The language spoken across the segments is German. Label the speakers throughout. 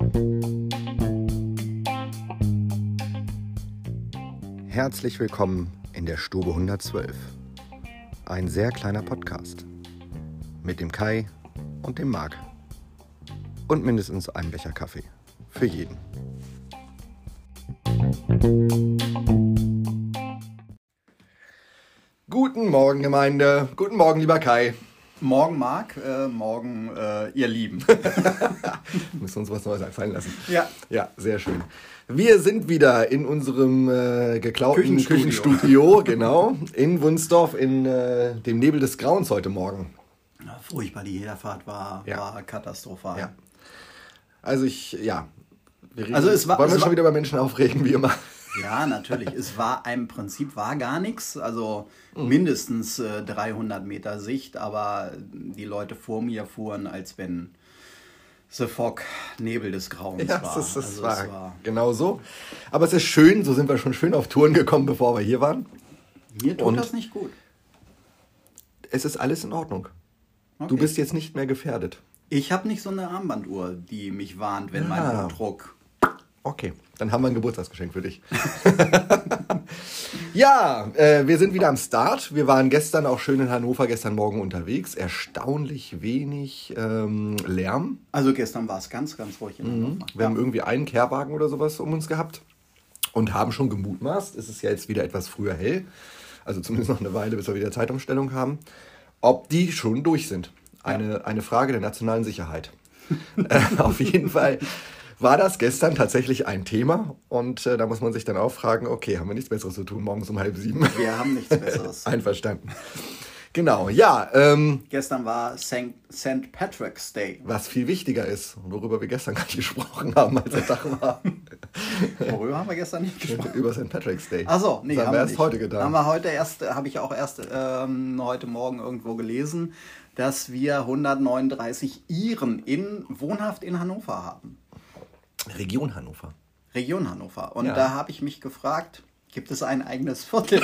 Speaker 1: Herzlich willkommen in der Stube 112. Ein sehr kleiner Podcast. Mit dem Kai und dem Marc. Und mindestens einem Becher Kaffee. Für jeden. Guten Morgen, Gemeinde. Guten Morgen, lieber Kai.
Speaker 2: Morgen, Marc. Morgen, ihr Lieben.
Speaker 1: Müssen uns was Neues einfallen lassen.
Speaker 2: Ja.
Speaker 1: Ja, sehr schön. Wir sind wieder in unserem geklauten Küchenstudio, genau, in Wunsdorf, in dem Nebel des Grauens heute Morgen.
Speaker 2: Ja, furchtbar, die Herfahrt war katastrophal.
Speaker 1: Ja. Also wir reden,
Speaker 2: Also
Speaker 1: wollen wir schon wieder über Menschen aufregen, wie immer.
Speaker 2: Ja, natürlich. Im Prinzip war gar nichts, also mindestens 300 Meter Sicht, aber die Leute vor mir fuhren, als wenn The Fog Nebel des Grauens war.
Speaker 1: Es war genau so. Aber es ist schön, so sind wir schon schön auf Touren gekommen, bevor wir hier waren.
Speaker 2: Mir tut das nicht gut.
Speaker 1: Es ist alles in Ordnung.
Speaker 2: Okay.
Speaker 1: Du bist jetzt nicht mehr gefährdet.
Speaker 2: Ich habe nicht so eine Armbanduhr, die mich warnt, wenn mein Blutdruck...
Speaker 1: Okay, dann haben wir ein Geburtstagsgeschenk für dich. Ja, wir sind wieder am Start. Wir waren gestern auch schön in Hannover, gestern Morgen unterwegs. Erstaunlich wenig Lärm.
Speaker 2: Also gestern war es ganz, ganz ruhig in Hannover.
Speaker 1: Wir haben irgendwie einen Kehrwagen oder sowas um uns gehabt und haben schon gemutmaßt, es ist ja jetzt wieder etwas früher hell, also zumindest noch eine Weile, bis wir wieder Zeitumstellung haben, ob die schon durch sind. Eine Frage der nationalen Sicherheit. Auf jeden Fall war das gestern tatsächlich ein Thema und da muss man sich dann auch fragen, okay, haben wir nichts Besseres zu tun, morgens um 6:30?
Speaker 2: Wir haben nichts Besseres.
Speaker 1: Einverstanden. Genau, ja.
Speaker 2: Gestern war St. Patrick's Day.
Speaker 1: Was viel wichtiger ist, worüber wir gestern gar nicht gesprochen haben, als der Tag war.
Speaker 2: Worüber haben wir gestern nicht gesprochen?
Speaker 1: Über St. Patrick's Day.
Speaker 2: Ach so, nee,
Speaker 1: das haben wir erst heute getan.
Speaker 2: Habe ich auch erst heute Morgen irgendwo gelesen, dass wir 139 Iren wohnhaft in Hannover haben.
Speaker 1: Region Hannover.
Speaker 2: Region Hannover. Und da habe ich mich gefragt, gibt es ein eigenes Viertel?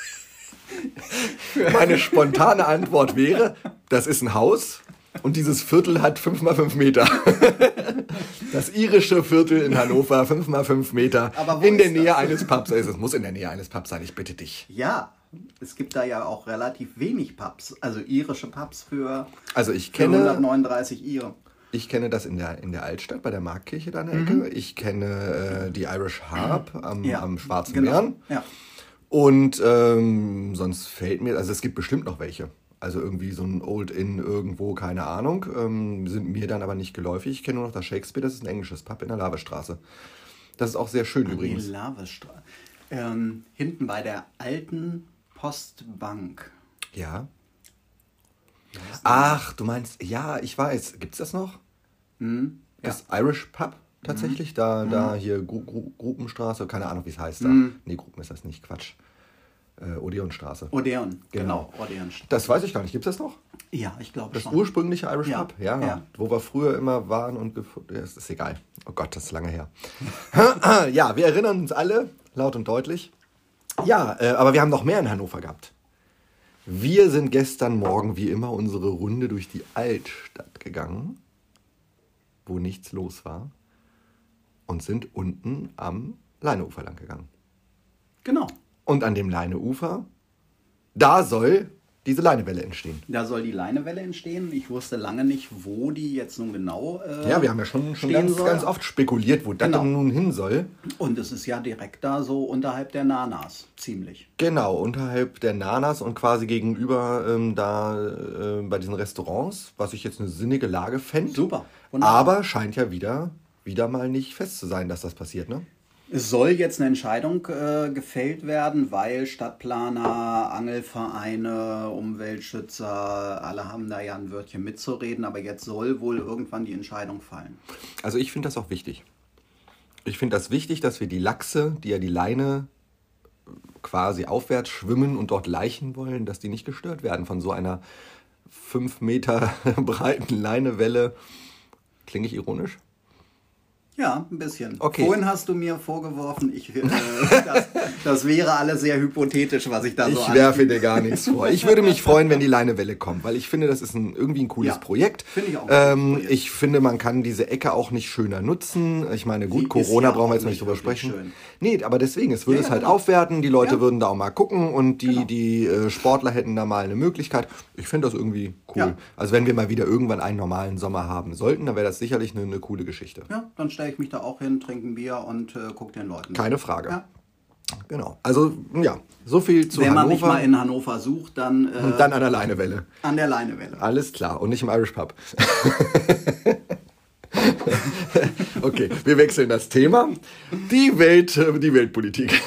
Speaker 1: Meine spontane Antwort wäre, das ist ein Haus und dieses Viertel hat 5x5 Meter. Das irische Viertel in Hannover, 5x5 Meter,
Speaker 2: Aber wo
Speaker 1: in der
Speaker 2: ist
Speaker 1: Nähe
Speaker 2: das?
Speaker 1: eines Pubs. Es muss in der Nähe eines Pubs sein, ich bitte dich.
Speaker 2: Ja, es gibt da ja auch relativ wenig Pubs, also irische Pubs für,
Speaker 1: Also ich
Speaker 2: für 139 Iren.
Speaker 1: Ich kenne das in der Altstadt, bei der Marktkirche da in der Ecke. Ich kenne die Irish Harp am Schwarzen Bären.
Speaker 2: Ja.
Speaker 1: Und sonst fällt mir, also es gibt bestimmt noch welche. Also irgendwie so ein Old Inn irgendwo, keine Ahnung. Sind mir dann aber nicht geläufig. Ich kenne nur noch das Shakespeare, das ist ein englisches Pub in der Lavestraße. Das ist auch sehr schön übrigens.
Speaker 2: Die Lavestraße. Hinten bei der alten Postbank.
Speaker 1: Ja. Ach, du meinst, ja, ich weiß. Gibt's das noch? Das Irish Pub tatsächlich? Da hier Gruppenstraße, keine Ahnung, wie es heißt da. Nee, Gruppen ist das nicht, Quatsch. Odeonstraße.
Speaker 2: Odeon, genau. Odeonstraße.
Speaker 1: Das weiß ich gar nicht. Gibt's das noch?
Speaker 2: Ja, ich glaube
Speaker 1: Das
Speaker 2: schon.
Speaker 1: ursprüngliche Irish
Speaker 2: Ja,
Speaker 1: Pub? Ja,
Speaker 2: ja.
Speaker 1: wo wir früher immer waren und es ist egal. Oh Gott, das ist lange her. Ja, wir erinnern uns alle, laut und deutlich. Ja, aber wir haben noch mehr in Hannover gehabt. Wir sind gestern Morgen wie immer unsere Runde durch die Altstadt gegangen, wo nichts los war, und sind unten am Leineufer lang gegangen.
Speaker 2: Genau.
Speaker 1: Und an dem Leineufer, da soll diese Leinewelle entstehen.
Speaker 2: Da soll die Leinewelle entstehen. Ich wusste lange nicht, wo die jetzt nun genau
Speaker 1: Ja, wir haben ja schon
Speaker 2: stehen soll.
Speaker 1: ganz oft spekuliert, wo das dann nun hin soll.
Speaker 2: Und es ist ja direkt da so unterhalb der Nanas, ziemlich.
Speaker 1: Genau, unterhalb der Nanas und quasi gegenüber bei diesen Restaurants, was ich jetzt eine sinnige Lage fände.
Speaker 2: Super, wunderbar.
Speaker 1: Aber scheint ja wieder mal nicht fest zu sein, dass das passiert, ne?
Speaker 2: Es soll jetzt eine Entscheidung gefällt werden, weil Stadtplaner, Angelvereine, Umweltschützer, alle haben da ja ein Wörtchen mitzureden, aber jetzt soll wohl irgendwann die Entscheidung fallen.
Speaker 1: Also ich finde das auch wichtig. Ich finde das wichtig, dass wir die Lachse, die ja die Leine quasi aufwärts schwimmen und dort laichen wollen, dass die nicht gestört werden von so einer 5 Meter breiten Leinewelle. Klinge ich ironisch?
Speaker 2: Ja, ein bisschen.
Speaker 1: Okay.
Speaker 2: Vorhin hast du mir vorgeworfen, das wäre alles sehr hypothetisch, was ich da so
Speaker 1: Ich werfe dir gar nichts vor. Ich würde mich freuen, wenn die Leinewelle kommt, weil ich finde, das ist irgendwie ein cooles Projekt.
Speaker 2: Finde ich auch ein cooles Projekt.
Speaker 1: Ich finde, man kann diese Ecke auch nicht schöner nutzen. Ich meine, gut,
Speaker 2: Die
Speaker 1: Corona
Speaker 2: ist ja
Speaker 1: brauchen wir
Speaker 2: auch
Speaker 1: jetzt noch nicht
Speaker 2: nicht
Speaker 1: drüber
Speaker 2: wirklich
Speaker 1: sprechen.
Speaker 2: schön.
Speaker 1: Nee, aber deswegen, es würde
Speaker 2: Ja,
Speaker 1: es halt
Speaker 2: genau.
Speaker 1: aufwerten, die Leute
Speaker 2: Ja.
Speaker 1: würden da auch mal gucken und die Sportler hätten da mal eine Möglichkeit. Ich finde das irgendwie cool.
Speaker 2: Ja.
Speaker 1: Also wenn wir mal wieder irgendwann einen normalen Sommer haben sollten, dann wäre das sicherlich eine coole Geschichte.
Speaker 2: Ja, dann stelle ich mich da auch hin, trinke ein Bier und gucke den Leuten.
Speaker 1: Keine Frage.
Speaker 2: Ja.
Speaker 1: Genau. Also, ja, so viel zu
Speaker 2: Wenn man
Speaker 1: Hannover.
Speaker 2: mich mal in Hannover sucht, dann
Speaker 1: Und dann an der Leinewelle.
Speaker 2: an der Leinewelle.
Speaker 1: Alles klar. Und nicht im Irish Pub. Okay, wir wechseln das Thema. Die Weltpolitik.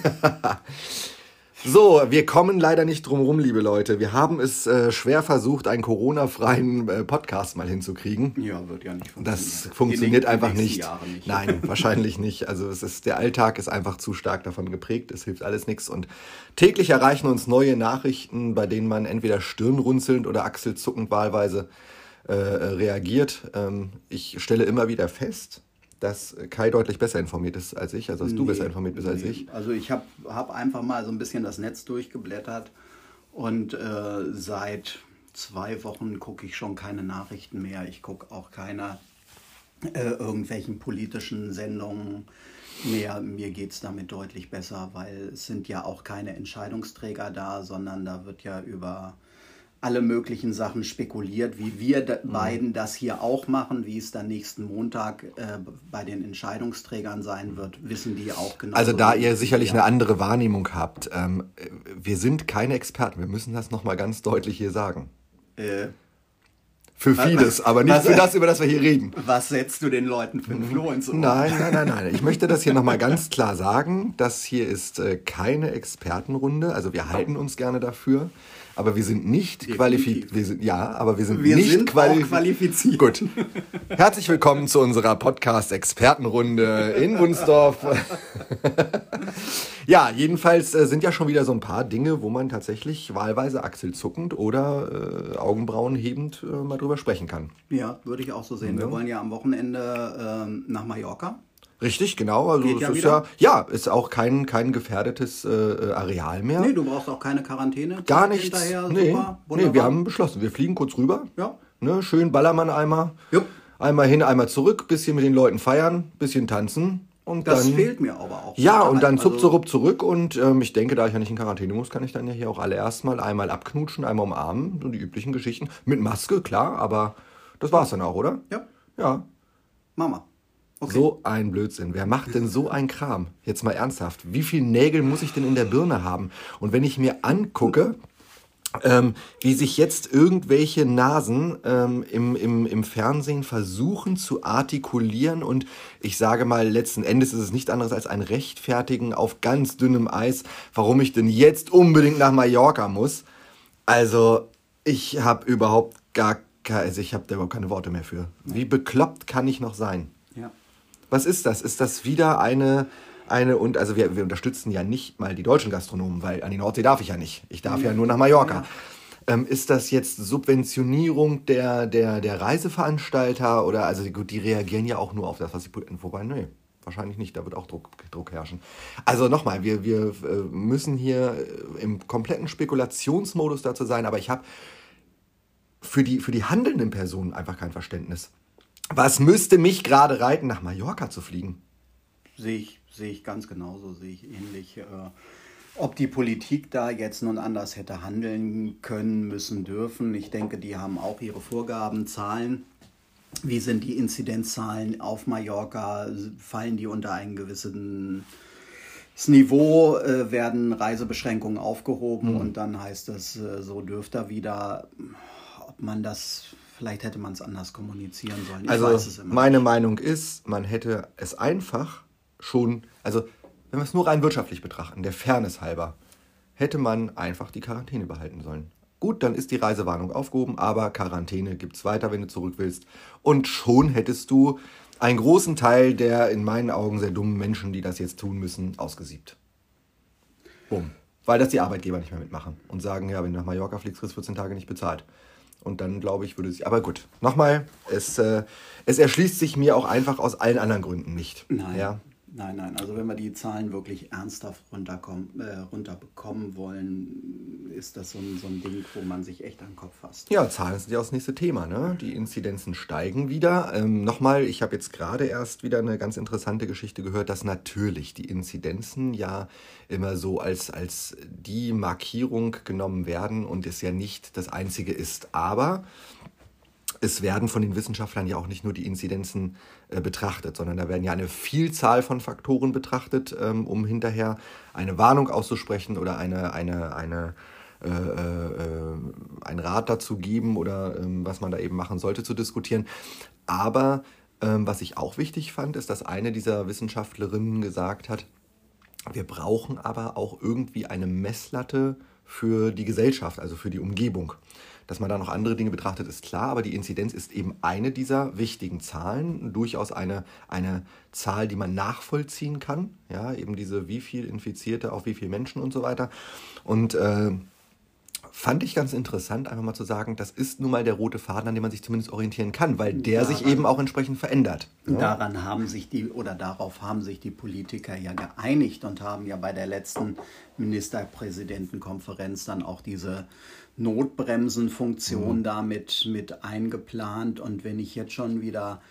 Speaker 1: So, wir kommen leider nicht drum rum, liebe Leute. Wir haben es schwer versucht, einen Corona-freien Podcast mal hinzukriegen.
Speaker 2: Ja, wird ja nicht funktionieren.
Speaker 1: Das funktioniert
Speaker 2: Die
Speaker 1: einfach
Speaker 2: nächsten
Speaker 1: nicht.
Speaker 2: Jahre nicht.
Speaker 1: Nein, wahrscheinlich nicht. Also der Alltag ist einfach zu stark davon geprägt. Es hilft alles nichts. Und täglich erreichen uns neue Nachrichten, bei denen man entweder stirnrunzelnd oder achselzuckend wahlweise reagiert. Ich stelle immer wieder fest, dass Kai deutlich besser informiert ist als ich, also dass du besser informiert bist als ich.
Speaker 2: Also ich hab einfach mal so ein bisschen das Netz durchgeblättert und seit 2 Wochen gucke ich schon keine Nachrichten mehr. Ich gucke auch keine irgendwelchen politischen Sendungen mehr. Mir geht es damit deutlich besser, weil es sind ja auch keine Entscheidungsträger da, sondern da wird ja über alle möglichen Sachen spekuliert, wie wir beiden das hier auch machen, wie es dann nächsten Montag bei den Entscheidungsträgern sein wird, wissen die auch genau.
Speaker 1: Also da ihr sicherlich eine andere Wahrnehmung habt, wir sind keine Experten, wir müssen das nochmal ganz deutlich hier sagen. Für vieles, aber nicht für das, über das wir hier reden.
Speaker 2: Was setzt du den Leuten für einen Floh ins Ohr?
Speaker 1: Nein. Ich möchte das hier nochmal ganz klar sagen. Das hier ist keine Expertenrunde. Also wir halten uns gerne dafür. Aber wir sind nicht qualifiziert. Wir sind nicht
Speaker 2: qualifiziert.
Speaker 1: Gut. Herzlich willkommen zu unserer Podcast-Expertenrunde in Wunsdorf. Ja, jedenfalls sind ja schon wieder so ein paar Dinge, wo man tatsächlich wahlweise achselzuckend oder Augenbrauen hebend mal drüber sprechen kann.
Speaker 2: Ja, würde ich auch so sehen. Wir wollen ja am Wochenende nach Mallorca.
Speaker 1: Richtig, genau. Also
Speaker 2: Geht
Speaker 1: es
Speaker 2: ja
Speaker 1: ist
Speaker 2: wieder.
Speaker 1: ist auch kein gefährdetes Areal mehr.
Speaker 2: Nee, du brauchst auch keine Quarantäne.
Speaker 1: Gar nichts.
Speaker 2: Hinterher.
Speaker 1: Nee,
Speaker 2: Super,
Speaker 1: nee,
Speaker 2: wunderbar.
Speaker 1: wir haben beschlossen, wir fliegen kurz rüber.
Speaker 2: Ja.
Speaker 1: Ne, schön Ballermann-Eimer.
Speaker 2: Jupp.
Speaker 1: Einmal hin, einmal zurück, bisschen mit den Leuten feiern, bisschen tanzen. Und
Speaker 2: Das
Speaker 1: dann,
Speaker 2: fehlt mir aber auch.
Speaker 1: ja, und dann
Speaker 2: Also,
Speaker 1: zupp zurück. Und ich denke, da ich ja nicht in Quarantäne muss, kann ich dann ja hier auch alle erstmal einmal abknutschen, einmal umarmen. So die üblichen Geschichten. Mit Maske, klar, aber das war's dann auch, oder?
Speaker 2: Ja,
Speaker 1: Ja.
Speaker 2: Mama. Okay.
Speaker 1: So ein Blödsinn. Wer macht denn so einen Kram? Jetzt mal ernsthaft. Wie viele Nägel muss ich denn in der Birne haben? Und wenn ich mir angucke, wie sich jetzt irgendwelche Nasen im Fernsehen versuchen zu artikulieren und ich sage mal, letzten Endes ist es nicht anderes als ein Rechtfertigen auf ganz dünnem Eis, warum ich denn jetzt unbedingt nach Mallorca muss. Also ich habe überhaupt da überhaupt keine Worte mehr für. Wie bekloppt kann ich noch sein?
Speaker 2: Ja.
Speaker 1: Was ist das? Ist das wieder und also wir unterstützen ja nicht mal die deutschen Gastronomen, weil an die Nordsee darf ich ja nicht. Ich darf ja nur nach Mallorca. Ja. Ist das jetzt Subventionierung der Reiseveranstalter oder also gut, die reagieren ja auch nur auf das, was sie wobei, nee, wahrscheinlich nicht, da wird auch Druck herrschen. Also nochmal, wir müssen hier im kompletten Spekulationsmodus dazu sein, aber ich habe für die handelnden Personen einfach kein Verständnis. Was müsste mich gerade reiten, nach Mallorca zu fliegen?
Speaker 2: Sehe ich ganz genauso, sehe ich ähnlich. Ob die Politik da jetzt nun anders hätte handeln können, müssen, dürfen. Ich denke, die haben auch ihre Vorgaben, Zahlen. Wie sind die Inzidenzzahlen auf Mallorca? Fallen die unter ein gewisses Niveau? Werden Reisebeschränkungen aufgehoben? Und dann heißt es, so dürft ihr wieder. Ob man das, vielleicht hätte man es anders kommunizieren sollen. Ich weiß es immer
Speaker 1: meine
Speaker 2: nicht.
Speaker 1: Meinung ist, man hätte es einfach schon, also wenn wir es nur rein wirtschaftlich betrachten, der Fairness halber, hätte man einfach die Quarantäne behalten sollen. Gut, dann ist die Reisewarnung aufgehoben, aber Quarantäne gibt es weiter, wenn du zurück willst. Und schon hättest du einen großen Teil der in meinen Augen sehr dummen Menschen, die das jetzt tun müssen, ausgesiebt. Bumm. Weil das die Arbeitgeber nicht mehr mitmachen und sagen, ja, wenn du nach Mallorca fliegst, kriegst du 14 Tage nicht bezahlt. Und dann, glaube ich, würde sich... Aber gut, nochmal, es erschließt sich mir auch einfach aus allen anderen Gründen nicht.
Speaker 2: Nein.
Speaker 1: Ja?
Speaker 2: Nein. Also wenn wir die Zahlen wirklich ernsthaft runterbekommen wollen, ist das so ein Ding, wo man sich echt an den Kopf fasst.
Speaker 1: Ja, Zahlen sind ja auch das nächste Thema. Ne? Die Inzidenzen steigen wieder. Nochmal, ich habe jetzt gerade erst wieder eine ganz interessante Geschichte gehört, dass natürlich die Inzidenzen ja immer so als die Markierung genommen werden und es ja nicht das Einzige ist. Aber es werden von den Wissenschaftlern ja auch nicht nur die Inzidenzen betrachtet, sondern da werden ja eine Vielzahl von Faktoren betrachtet, um hinterher eine Warnung auszusprechen oder einen Rat dazu geben oder was man da eben machen sollte, zu diskutieren. Aber was ich auch wichtig fand, ist, dass eine dieser Wissenschaftlerinnen gesagt hat, wir brauchen aber auch irgendwie eine Messlatte für die Gesellschaft, also für die Umgebung. Dass man da noch andere Dinge betrachtet, ist klar, aber die Inzidenz ist eben eine dieser wichtigen Zahlen, durchaus eine Zahl, die man nachvollziehen kann, ja, eben diese wie viel Infizierte auf wie viele Menschen und so weiter. Und fand ich ganz interessant, einfach mal zu sagen, das ist nun mal der rote Faden, an dem man sich zumindest orientieren kann, weil der sich eben auch entsprechend verändert. Ja?
Speaker 2: Darauf haben sich die Politiker ja geeinigt und haben ja bei der letzten Ministerpräsidentenkonferenz dann auch diese Notbremsenfunktion damit mit eingeplant. Und wenn ich jetzt schon wieder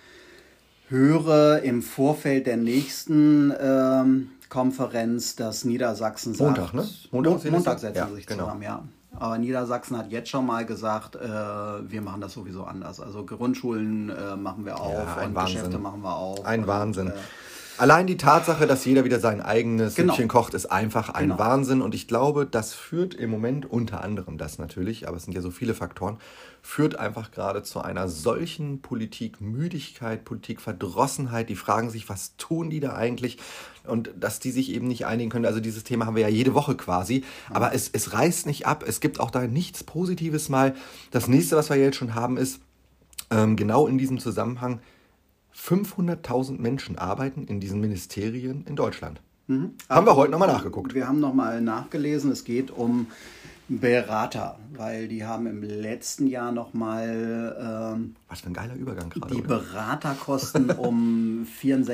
Speaker 2: höre im Vorfeld der nächsten Konferenz, dass Niedersachsen sagt...
Speaker 1: Montag, ne?
Speaker 2: Montag setzen sie sich
Speaker 1: genau.
Speaker 2: zusammen, ja. Aber Niedersachsen hat jetzt schon mal gesagt, wir machen das sowieso anders. Also Grundschulen machen wir auf und
Speaker 1: Wahnsinn.
Speaker 2: Geschäfte machen wir auf.
Speaker 1: Ein Wahnsinn. Allein die Tatsache, dass jeder wieder sein eigenes Süppchen kocht, ist einfach ein Wahnsinn. Und ich glaube, das führt im Moment, unter anderem das natürlich, aber es sind ja so viele Faktoren, führt einfach gerade zu einer solchen Politikmüdigkeit, Politikverdrossenheit. Die fragen sich, was tun die da eigentlich? Und dass die sich eben nicht einigen können. Also dieses Thema haben wir ja jede Woche quasi. Aber es reißt nicht ab. Es gibt auch da nichts Positives mal. Das nächste, was wir jetzt schon haben, ist genau in diesem Zusammenhang, 500.000 Menschen arbeiten in diesen Ministerien in Deutschland. Haben wir heute nochmal nachgeguckt.
Speaker 2: Wir haben nochmal nachgelesen, es geht um Berater, weil die haben im letzten Jahr nochmal
Speaker 1: was für ein geiler Übergang gerade.
Speaker 2: Die Beraterkosten um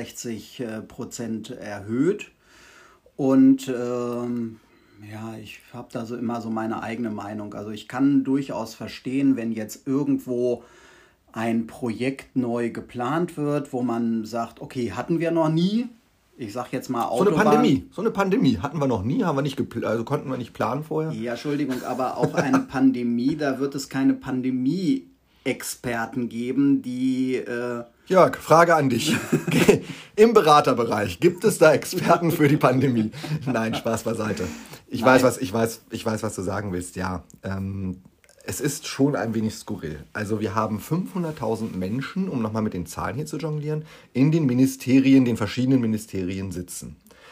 Speaker 2: 64% erhöht. Und ich habe da immer so meine eigene Meinung. Also ich kann durchaus verstehen, wenn jetzt irgendwo ein Projekt neu geplant wird, wo man sagt, okay, hatten wir noch nie. Ich sag jetzt mal Autobahn.
Speaker 1: So eine Pandemie hatten wir noch nie, haben wir nicht konnten wir nicht planen vorher.
Speaker 2: Ja, Entschuldigung, aber auch eine Pandemie, da wird es keine Pandemie-Experten geben, die...
Speaker 1: Jörg, Frage an dich. Im Beraterbereich, gibt es da Experten für die Pandemie? Nein, Spaß beiseite. Ich weiß, was du sagen willst, ja. Es ist schon ein wenig skurril. Also wir haben 500.000 Menschen, um nochmal mit den Zahlen hier zu jonglieren, in den Ministerien, den verschiedenen Ministerien sitzen.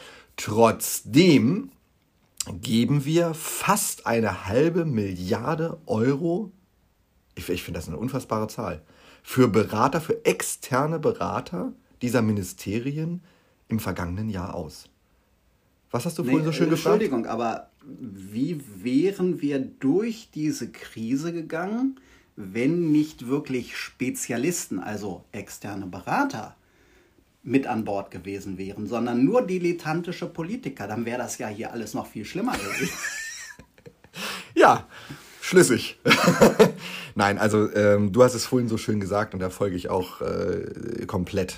Speaker 1: Trotzdem geben wir fast 1,5 Milliarde Euro, ich finde das eine unfassbare Zahl, für Berater, für externe Berater dieser Ministerien im vergangenen Jahr aus. Was hast du vorhin so schön gefragt?
Speaker 2: Entschuldigung, aber wie wären wir durch diese Krise gegangen, wenn nicht wirklich Spezialisten, also externe Berater, mit an Bord gewesen wären, sondern nur dilettantische Politiker? Dann wäre das ja hier alles noch viel schlimmer gewesen.
Speaker 1: Ja, schlüssig. Nein, also du hast es vorhin so schön gesagt und da folge ich auch komplett.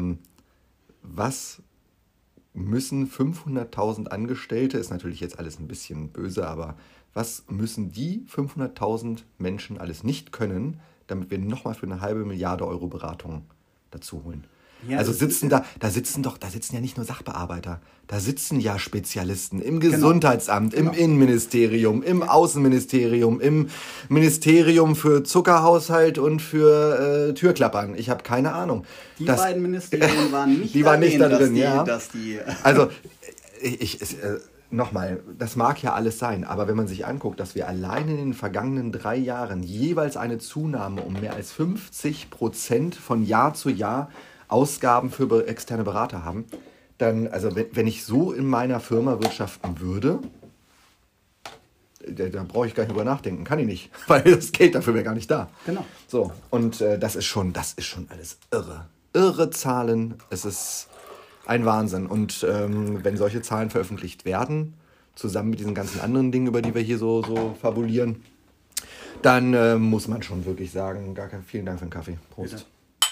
Speaker 1: Was müssen 500.000 Angestellte, ist natürlich jetzt alles ein bisschen böse, aber was müssen die 500.000 Menschen alles nicht können, damit wir nochmal für 1,5 Milliarde Euro Beratung dazu holen? Ja, also sitzen ja nicht nur Sachbearbeiter, da sitzen ja Spezialisten im Gesundheitsamt, im Innenministerium, im Außenministerium, im Ministerium für Zuckerhaushalt und für Türklappern. Ich habe keine Ahnung.
Speaker 2: Die beiden Ministerien waren nicht
Speaker 1: da drin, ja. Also nochmal, das mag ja alles sein, aber wenn man sich anguckt, dass wir allein in den vergangenen 3 Jahren jeweils eine Zunahme um mehr als 50% von Jahr zu Jahr Ausgaben für externe Berater haben, dann, also wenn ich so in meiner Firma wirtschaften würde, Da brauche ich gar nicht drüber nachdenken. Kann ich nicht, weil das Geld dafür wäre gar nicht da.
Speaker 2: Genau.
Speaker 1: So, und das ist schon alles irre. Irre Zahlen. Es ist ein Wahnsinn. Und wenn solche Zahlen veröffentlicht werden, zusammen mit diesen ganzen anderen Dingen, über die wir hier so fabulieren, dann muss man schon wirklich sagen, vielen Dank für den Kaffee. Prost.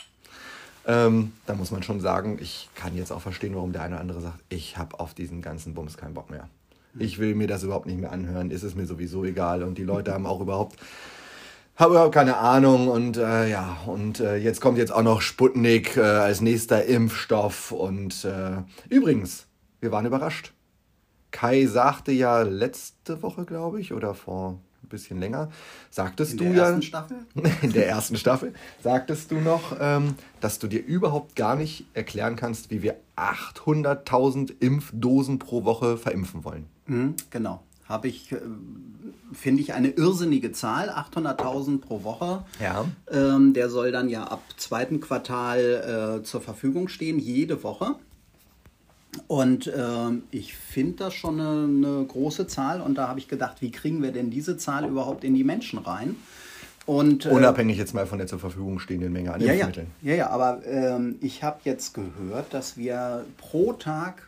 Speaker 1: Da muss man schon sagen, ich kann jetzt auch verstehen, warum der eine oder andere sagt, ich habe auf diesen ganzen Bums keinen Bock mehr. Ich will mir das überhaupt nicht mehr anhören, ist es mir sowieso egal. Und die Leute haben überhaupt keine Ahnung. Und jetzt kommt jetzt auch noch Sputnik als nächster Impfstoff. Und übrigens, wir waren überrascht. Kai sagte ja letzte Woche, glaube ich, oder vor ein bisschen länger, sagtest du ja... In der ersten Staffel? In der ersten Staffel sagtest du noch, dass du dir überhaupt gar nicht erklären kannst, wie wir 800.000 Impfdosen pro Woche verimpfen wollen.
Speaker 2: Genau. Finde ich eine irrsinnige Zahl, 800.000 pro Woche.
Speaker 1: Ja.
Speaker 2: Der soll dann ja ab zweiten Quartal zur Verfügung stehen, jede Woche. Und ich finde das schon eine große Zahl. Und da habe ich gedacht, wie kriegen wir denn diese Zahl überhaupt in die Menschen rein? Und,
Speaker 1: unabhängig jetzt mal von der zur Verfügung stehenden Menge an Impfmitteln.
Speaker 2: Ja, aber ich habe jetzt gehört, dass wir pro Tag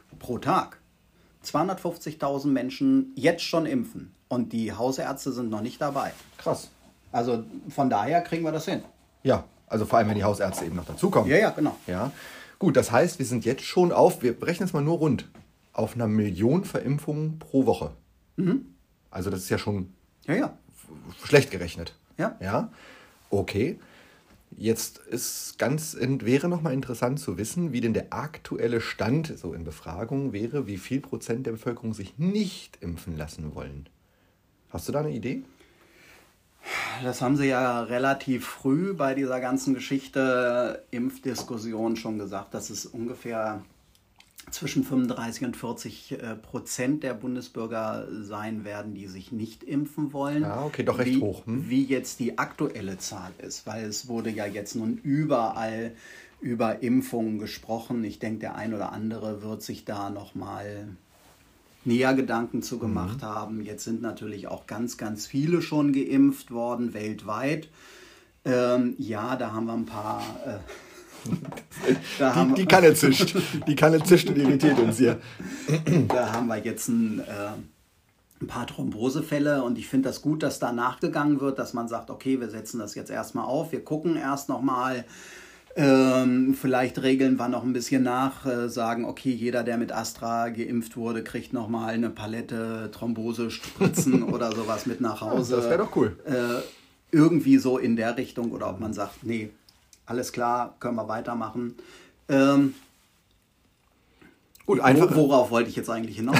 Speaker 2: 250.000 Menschen jetzt schon impfen. Und die Hausärzte sind noch nicht dabei.
Speaker 1: Krass.
Speaker 2: Also von daher kriegen wir das hin.
Speaker 1: Ja, also vor allem, wenn die Hausärzte eben noch dazukommen.
Speaker 2: Ja, genau.
Speaker 1: Ja. Gut, das heißt, wir sind jetzt schon wir rechnen es mal nur rund, auf 1 Million Verimpfungen pro Woche. Also das ist ja schon schlecht gerechnet. Ja. Okay. Jetzt wäre nochmal interessant zu wissen, wie denn der aktuelle Stand so in Befragungen wäre, wie viel Prozent der Bevölkerung sich nicht impfen lassen wollen. Hast du da eine Idee?
Speaker 2: Das haben sie ja relativ früh bei dieser ganzen Geschichte Impfdiskussion schon gesagt, dass es ungefähr zwischen 35 und 40% der Bundesbürger sein werden, die sich nicht impfen wollen.
Speaker 1: Ja, okay, doch recht hoch.
Speaker 2: Wie jetzt die aktuelle Zahl ist, weil es wurde ja jetzt nun überall über Impfungen gesprochen. Ich denke, der ein oder andere wird sich da nochmal näher Gedanken zu gemacht haben. Jetzt sind natürlich auch ganz, ganz viele schon geimpft worden, weltweit. Da haben wir ein paar...
Speaker 1: Die Kanne zischt. Die Kanne zischt und irritiert uns hier.
Speaker 2: Da haben wir jetzt ein paar Thrombosefälle und ich finde das gut, dass da nachgegangen wird, dass man sagt, okay, wir setzen das jetzt erstmal auf, wir gucken erst nochmal, vielleicht regeln wir noch ein bisschen nach, sagen, okay, jeder, der mit Astra geimpft wurde, kriegt nochmal eine Palette Thrombosespritzen oder sowas mit nach Hause.
Speaker 1: Das wäre doch cool.
Speaker 2: Irgendwie so in der Richtung oder ob man sagt, nee, alles klar, können wir weitermachen. Gut, worauf wollte ich jetzt eigentlich hinaus?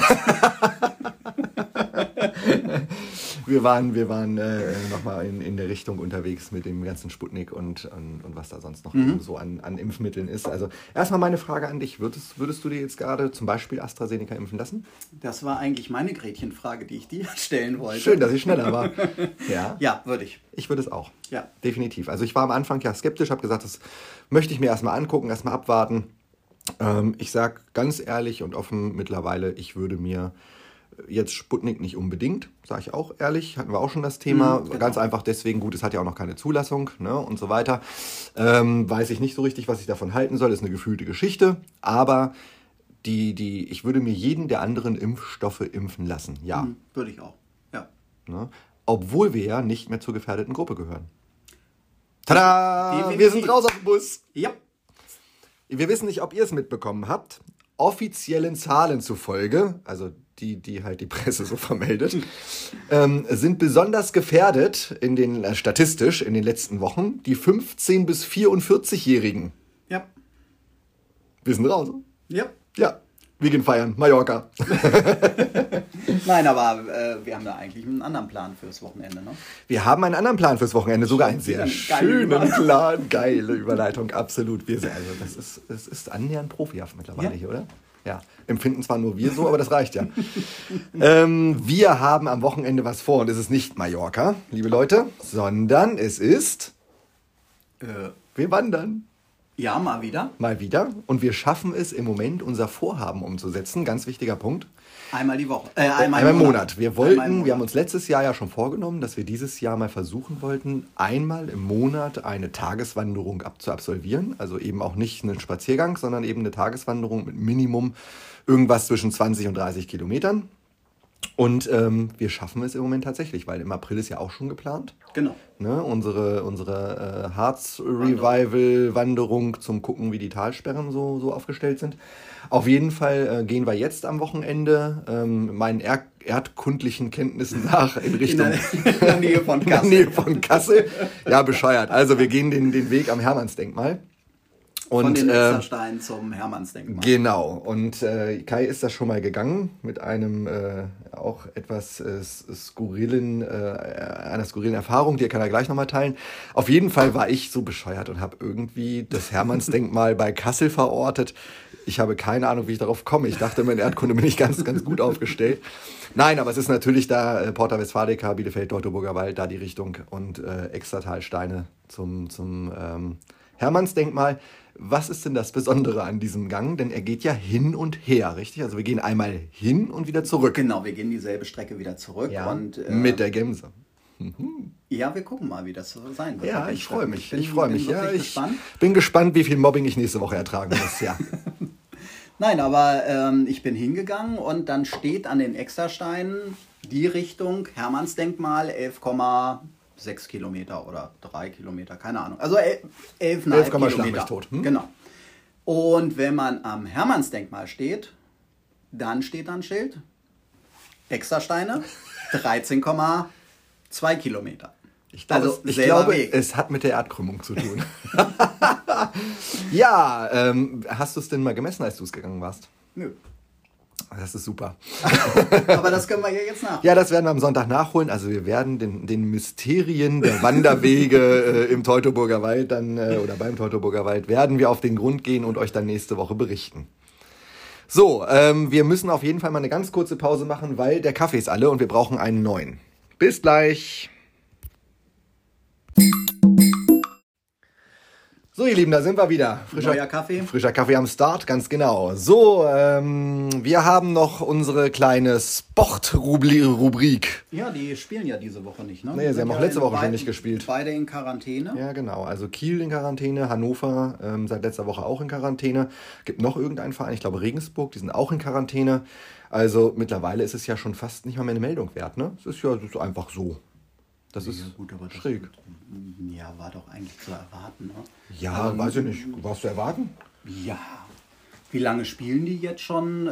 Speaker 1: Wir waren nochmal in der Richtung unterwegs mit dem ganzen Sputnik und was da sonst noch so an Impfmitteln ist. Also erstmal meine Frage an dich. Würdest du dir jetzt gerade zum Beispiel AstraZeneca impfen lassen?
Speaker 2: Das war eigentlich meine Gretchenfrage, die ich dir stellen wollte.
Speaker 1: Schön, dass ich schneller war.
Speaker 2: Ja, würde ich.
Speaker 1: Ich würde es auch.
Speaker 2: Ja.
Speaker 1: Definitiv. Also ich war am Anfang skeptisch, habe gesagt, das möchte ich mir erstmal angucken, erstmal abwarten. Ich sage ganz ehrlich und offen mittlerweile, ich würde mir jetzt Sputnik nicht unbedingt, sage ich auch ehrlich, hatten wir auch schon das Thema, genau. Ganz einfach deswegen, gut, es hat ja auch noch keine Zulassung, ne, und so weiter. Weiß ich nicht so richtig, was ich davon halten soll, ist eine gefühlte Geschichte, aber ich würde mir jeden der anderen Impfstoffe impfen lassen, ja.
Speaker 2: Würde ich auch, ja.
Speaker 1: Ne? Obwohl wir ja nicht mehr zur gefährdeten Gruppe gehören. Tada! Definitiv. Wir sind raus auf dem Bus.
Speaker 2: Ja.
Speaker 1: Wir wissen nicht, ob ihr es mitbekommen habt. Offiziellen Zahlen zufolge, also die halt die Presse so vermeldet, sind besonders gefährdet statistisch in den letzten Wochen die 15- bis 44-Jährigen.
Speaker 2: Ja.
Speaker 1: Wir sind raus.
Speaker 2: Ja.
Speaker 1: Ja. Wir gehen feiern. Mallorca.
Speaker 2: Nein, aber wir haben da eigentlich einen anderen Plan fürs Wochenende, ne?
Speaker 1: Wir haben einen anderen Plan fürs Wochenende, sogar einen sehr schönen Plan. Geile Überleitung, absolut. Das ist annähernd profihaft mittlerweile hier, oder? Ja, empfinden zwar nur wir so, aber das reicht ja. Wir haben am Wochenende was vor und es ist nicht Mallorca, liebe Leute, sondern es ist... wir wandern.
Speaker 2: Ja, mal wieder.
Speaker 1: Mal wieder. Und wir schaffen es im Moment, unser Vorhaben umzusetzen. Ganz wichtiger Punkt.
Speaker 2: Einmal die Woche.
Speaker 1: Einmal im Monat. Wir
Speaker 2: Monat.
Speaker 1: haben uns letztes Jahr ja schon vorgenommen, dass wir dieses Jahr mal versuchen wollten, einmal im Monat eine Tageswanderung zu absolvieren. Also eben auch nicht einen Spaziergang, sondern eben eine Tageswanderung mit Minimum irgendwas zwischen 20 und 30 Kilometern. Und wir schaffen es im Moment tatsächlich, weil im April ist ja auch schon geplant.
Speaker 2: Genau.
Speaker 1: Ne? Unsere Harz-Revival-Wanderung zum Gucken, wie die Talsperren so aufgestellt sind. Auf jeden Fall gehen wir jetzt am Wochenende meinen erdkundlichen Kenntnissen nach in Richtung
Speaker 2: in der Nähe von Kassel.
Speaker 1: In der Nähe von Kassel. Ja, bescheuert. Also wir gehen den Weg am Hermannsdenkmal.
Speaker 2: Von den Exerstein zum Hermannsdenkmal.
Speaker 1: Genau. Und Kai ist da schon mal gegangen mit einem auch etwas skurrilen Erfahrung, die kann er gleich nochmal teilen. Auf jeden Fall war ich so bescheuert und habe irgendwie das Hermannsdenkmal bei Kassel verortet. Ich habe keine Ahnung, wie ich darauf komme. Ich dachte, in Erdkunde bin ich ganz, ganz gut aufgestellt. Nein, aber es ist natürlich da Porta Westfalica, Bielefeld, Teutoburger Wald, da die Richtung und Extratalsteine zum Hermannsdenkmal. Was ist denn das Besondere an diesem Gang? Denn er geht ja hin und her, richtig? Also wir gehen einmal hin und wieder zurück.
Speaker 2: Genau, wir gehen dieselbe Strecke wieder zurück.
Speaker 1: Ja,
Speaker 2: und,
Speaker 1: mit der Gemse.
Speaker 2: Ja, wir gucken mal, wie das so sein wird.
Speaker 1: Ja, ich freue mich. Ich
Speaker 2: Gespannt.
Speaker 1: bin gespannt, wie viel Mobbing ich nächste Woche ertragen muss. Ja.
Speaker 2: Nein, aber ich bin hingegangen und dann steht an den Exersteinen die Richtung Hermannsdenkmal 11,6 Kilometer oder 3 Kilometer, keine Ahnung. Also 11,5 Kilometer.
Speaker 1: Tot.
Speaker 2: Genau. Und wenn man am Hermannsdenkmal steht, dann steht da ein Schild. Exersteine 13,2 Kilometer.
Speaker 1: Ich glaube, es hat mit der Erdkrümmung zu tun. Ja, hast du es denn mal gemessen, als du es gegangen warst?
Speaker 2: Nö.
Speaker 1: Das ist super.
Speaker 2: Aber das können wir ja jetzt nachholen.
Speaker 1: Ja, das werden wir am Sonntag nachholen. Also wir werden den Mysterien der Wanderwege im Teutoburger Wald oder beim Teutoburger Wald werden wir auf den Grund gehen und euch dann nächste Woche berichten. So, wir müssen auf jeden Fall mal eine ganz kurze Pause machen, weil der Kaffee ist alle und wir brauchen einen neuen. Bis gleich. So, ihr Lieben, da sind wir wieder.
Speaker 2: Neuer Kaffee.
Speaker 1: Frischer Kaffee am Start, ganz genau. So, wir haben noch unsere kleine Sport-Rubrik.
Speaker 2: Ja, die spielen ja diese Woche nicht, ne?
Speaker 1: Nee, sie haben auch letzte Woche schon nicht gespielt.
Speaker 2: Beide in Quarantäne.
Speaker 1: Ja, genau. Also Kiel in Quarantäne, Hannover seit letzter Woche auch in Quarantäne. Gibt noch irgendeinen Verein, ich glaube Regensburg, die sind auch in Quarantäne. Also mittlerweile ist es ja schon fast nicht mal mehr eine Meldung wert, ne? Es ist ja einfach so. Das ist
Speaker 2: gut, aber das
Speaker 1: schräg.
Speaker 2: Ja, war doch eigentlich zu erwarten, ne?
Speaker 1: Ja, weiß ich nicht. Was zu erwarten?
Speaker 2: Ja. Wie lange spielen die jetzt schon?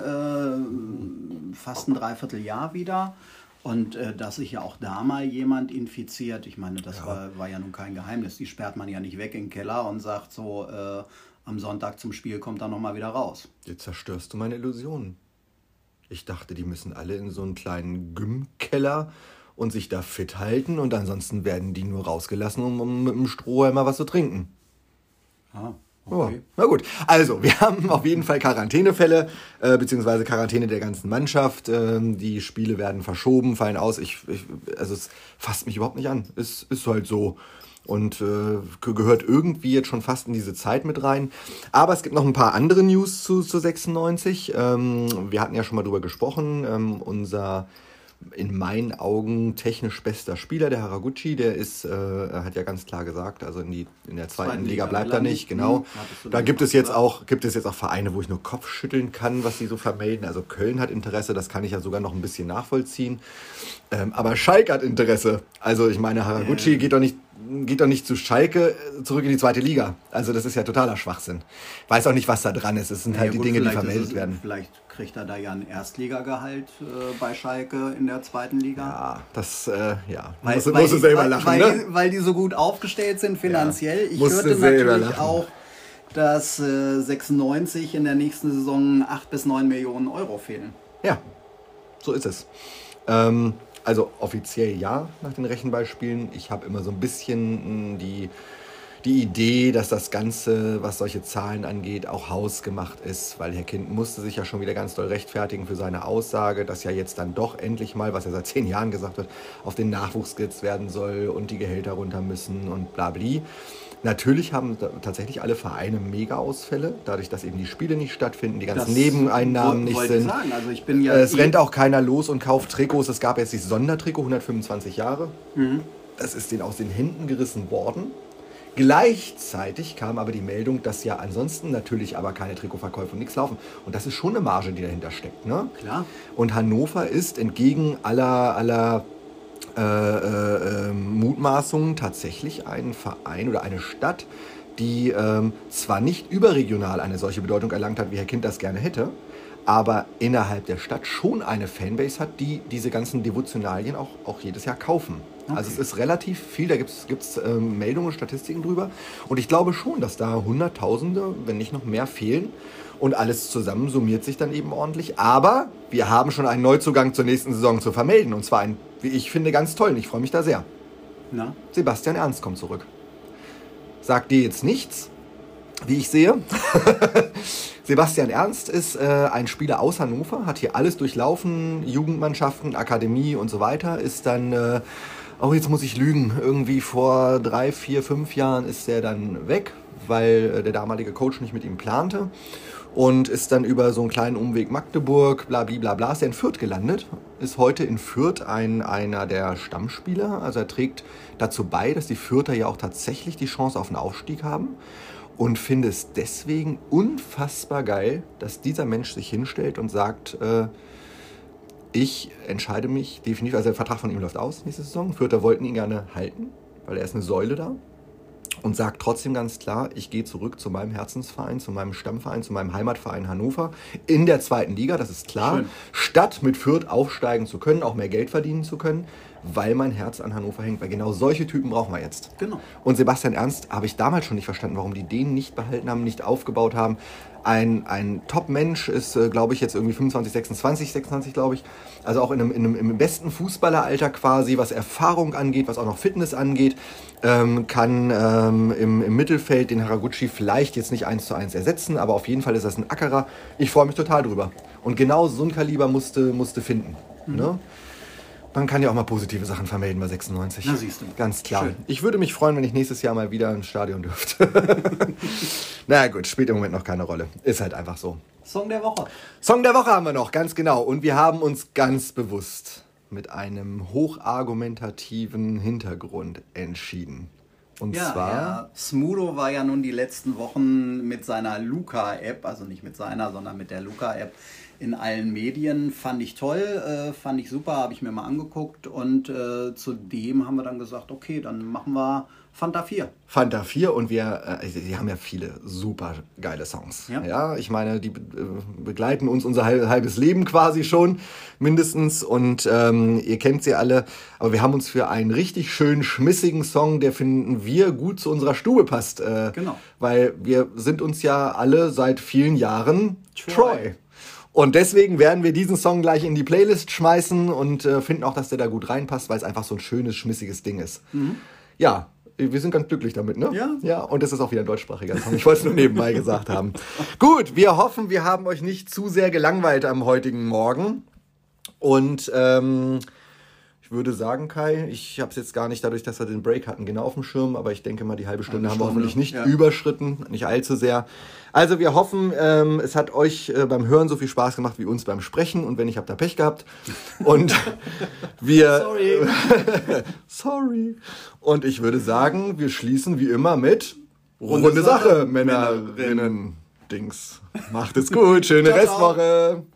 Speaker 2: Fast ein Dreivierteljahr wieder. Und dass sich ja auch da mal jemand infiziert, ich meine, das war ja nun kein Geheimnis. Die sperrt man ja nicht weg in den Keller und sagt so, am Sonntag zum Spiel kommt er nochmal wieder raus.
Speaker 1: Jetzt zerstörst du meine Illusionen. Ich dachte, die müssen alle in so einen kleinen Gymkeller und sich da fit halten und ansonsten werden die nur rausgelassen, um mit dem Strohhalm mal was zu trinken.
Speaker 2: Ah, okay.
Speaker 1: Ja, na gut, also wir haben auf jeden Fall Quarantänefälle, beziehungsweise Quarantäne der ganzen Mannschaft. Die Spiele werden verschoben, fallen aus. Also es fasst mich überhaupt nicht an. Es ist halt so. Und gehört irgendwie jetzt schon fast in diese Zeit mit rein. Aber es gibt noch ein paar andere News zu 96. Wir hatten ja schon mal drüber gesprochen. Unser in meinen Augen technisch bester Spieler, der Haraguchi, der hat ja ganz klar gesagt, also in der zweiten Liga bleibt er nicht, genau. Da gibt es jetzt auch Vereine, wo ich nur Kopf schütteln kann, was sie so vermelden. Also Köln hat Interesse, das kann ich ja sogar noch ein bisschen nachvollziehen. Aber Schalke hat Interesse. Also ich meine, Haraguchi geht doch nicht zu Schalke zurück in die zweite Liga. Also das ist ja totaler Schwachsinn. Weiß auch nicht, was da dran ist. Es sind halt die Dinge, die vermeldet werden.
Speaker 2: Vielleicht kriegt er da ja ein Erstligagehalt bei Schalke in der zweiten Liga.
Speaker 1: Ja, das, musst du selber lachen, ne?
Speaker 2: Weil die so gut aufgestellt sind finanziell.
Speaker 1: Ja,
Speaker 2: ich hörte natürlich auch, dass 96 in der nächsten Saison 8 bis 9 Millionen Euro fehlen.
Speaker 1: Ja, so ist es. Also offiziell ja, nach den Rechenbeispielen. Ich habe immer so ein bisschen die Idee, dass das Ganze, was solche Zahlen angeht, auch hausgemacht ist, weil Herr Kind musste sich ja schon wieder ganz doll rechtfertigen für seine Aussage, dass ja jetzt dann doch endlich mal, was er seit 10 Jahren gesagt hat, auf den Nachwuchs gesetzt werden soll und die Gehälter runter müssen und bla bla. Natürlich haben tatsächlich alle Vereine Mega-Ausfälle, dadurch, dass eben die Spiele nicht stattfinden, die ganzen Nebeneinnahmen nicht sind.
Speaker 2: Sagen. Also ich bin ja
Speaker 1: es rennt auch keiner los und kauft Trikots. Es gab jetzt dieses Sondertrikot, 125 Jahre. Das ist denen aus den Händen gerissen worden. Gleichzeitig kam aber die Meldung, dass ja ansonsten natürlich aber keine Trikotverkäufe und nichts laufen. Und das ist schon eine Marge, die dahinter steckt. Ne?
Speaker 2: Klar.
Speaker 1: Und Hannover ist entgegen aller Mutmaßungen tatsächlich ein Verein oder eine Stadt, die zwar nicht überregional eine solche Bedeutung erlangt hat, wie Herr Kind das gerne hätte, aber innerhalb der Stadt schon eine Fanbase hat, die diese ganzen Devotionalien auch jedes Jahr kaufen. Okay. Also es ist relativ viel, da gibt's Meldungen, Statistiken drüber. Und ich glaube schon, dass da Hunderttausende, wenn nicht noch mehr, fehlen. Und alles zusammen summiert sich dann eben ordentlich. Aber wir haben schon einen Neuzugang zur nächsten Saison zu vermelden. Und zwar einen, wie ich finde, ganz tollen. Ich freue mich da sehr.
Speaker 2: Na?
Speaker 1: Sebastian Ernst kommt zurück. Sagt dir jetzt nichts, wie ich sehe. Sebastian Ernst ist ein Spieler aus Hannover, hat hier alles durchlaufen, Jugendmannschaften, Akademie und so weiter, ist dann, jetzt muss ich lügen, irgendwie vor 3, 4, 5 Jahren ist er dann weg, weil der damalige Coach nicht mit ihm plante und ist dann über so einen kleinen Umweg Magdeburg, blablabla, ist er in Fürth gelandet, ist heute in Fürth einer der Stammspieler, also er trägt dazu bei, dass die Fürther ja auch tatsächlich die Chance auf einen Aufstieg haben. Und finde es deswegen unfassbar geil, dass dieser Mensch sich hinstellt und sagt, ich entscheide mich definitiv, also der Vertrag von ihm läuft aus nächste Saison. Fürther wollten ihn gerne halten, weil er ist eine Säule da. Und sagt trotzdem ganz klar, ich gehe zurück zu meinem Herzensverein, zu meinem Stammverein, zu meinem Heimatverein Hannover in der 2. Liga, das ist klar. Schön. Statt mit Fürth aufsteigen zu können, auch mehr Geld verdienen zu können, weil mein Herz an Hannover hängt. Weil genau solche Typen brauchen wir jetzt.
Speaker 2: Genau.
Speaker 1: Und Sebastian Ernst habe ich damals schon nicht verstanden, warum die den nicht behalten haben, nicht aufgebaut haben. Ein Top-Mensch ist, glaube ich, jetzt irgendwie 25, 26, glaube ich. Also auch im besten Fußballeralter quasi, was Erfahrung angeht, was auch noch Fitness angeht, kann im Mittelfeld den Haraguchi vielleicht jetzt nicht 1:1 ersetzen, aber auf jeden Fall ist das ein Ackerer. Ich freue mich total drüber. Und genau so ein Kaliber musste finden. Ne? Man kann ja auch mal positive Sachen vermelden bei 96.
Speaker 2: Na, siehst du.
Speaker 1: Ganz klar.
Speaker 2: Schön.
Speaker 1: Ich würde mich freuen, wenn ich nächstes Jahr mal wieder ins Stadion dürfte. Na gut, spielt im Moment noch keine Rolle. Ist halt einfach so.
Speaker 2: Song der Woche.
Speaker 1: Song der Woche haben wir noch, ganz genau. Und wir haben uns ganz bewusst mit einem hochargumentativen Hintergrund entschieden. Und zwar...
Speaker 2: Herr Smudo war ja nun die letzten Wochen mit seiner Luca-App, also nicht mit seiner, sondern mit der Luca-App, in allen Medien. Fand ich toll, fand ich super, habe ich mir mal angeguckt. Und zudem haben wir dann gesagt, okay, dann machen wir Fanta 4.
Speaker 1: Fanta 4 und die haben ja viele super geile Songs. Ja, ich meine, die begleiten uns unser halbes Leben quasi schon, mindestens. Und ihr kennt sie alle. Aber wir haben uns für einen richtig schönen, schmissigen Song, der finden wir gut zu unserer Stube passt.
Speaker 2: Genau.
Speaker 1: Weil wir sind uns ja alle seit vielen Jahren Troy. Und deswegen werden wir diesen Song gleich in die Playlist schmeißen und finden auch, dass der da gut reinpasst, weil es einfach so ein schönes, schmissiges Ding ist. Ja, wir sind ganz glücklich damit, ne?
Speaker 2: Ja.
Speaker 1: Ja, und es ist auch wieder ein deutschsprachiger Song. Ich wollte es nur nebenbei gesagt haben. Gut, wir hoffen, wir haben euch nicht zu sehr gelangweilt am heutigen Morgen. Und ich würde sagen, Kai, ich habe es jetzt gar nicht dadurch, dass wir den Break hatten, genau auf dem Schirm, aber ich denke mal, die halbe Stunde haben wir hoffentlich nicht überschritten, nicht allzu sehr. Also wir hoffen, es hat euch beim Hören so viel Spaß gemacht wie uns beim Sprechen und wenn nicht, habt ihr Pech gehabt. Und wir... Sorry. Und ich würde sagen, wir schließen wie immer mit Runde Sache, Männerinnen. Dings. Macht es gut, schöne Restwoche.